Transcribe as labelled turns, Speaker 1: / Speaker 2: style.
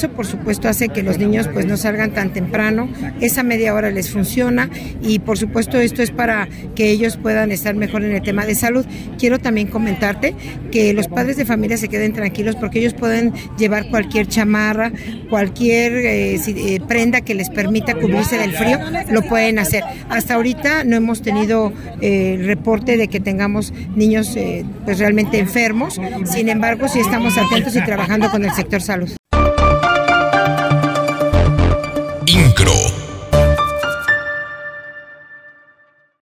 Speaker 1: eso por supuesto hace que los niños pues no salgan tan temprano, esa media hora les funciona y por supuesto esto es para que ellos puedan estar mejor en el tema de salud. Quiero también comentarte que los padres de familia se queden tranquilos porque ellos pueden llevar cualquier chamarra, cualquier prenda que les permita cubrirse del frío, lo pueden hacer. Hasta ahorita no hemos tenido reporte de que tengamos niños pues realmente enfermos, sin embargo sí estamos atentos y trabajando con el sector salud.